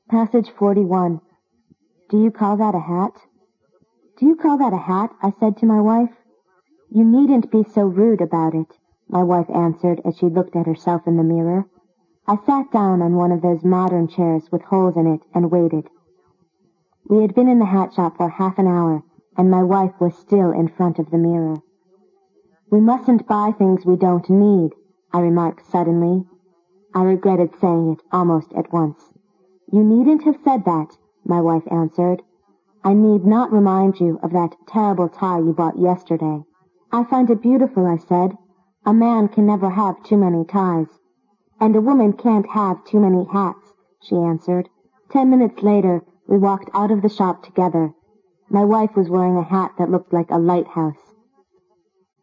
Passage 41. Do you call that a hat? Do you call that a hat? I said to my wife. You needn't be so rude about it, my wife answered as she looked at herself in the mirror. I sat down on one of those modern chairs with holes in it and waited. We had been in the hat shop for half an hour, and my wife was still in front of the mirror. We mustn't buy things we don't need, I remarked suddenly. I regretted saying it almost at once. You needn't have said that, my wife answered. I need not remind you of that terrible tie you bought yesterday. I find it beautiful, I said. A man can never have too many ties. And a woman can't have too many hats, she answered. 10 minutes later, we walked out of the shop together. My wife was wearing a hat that looked like a lighthouse.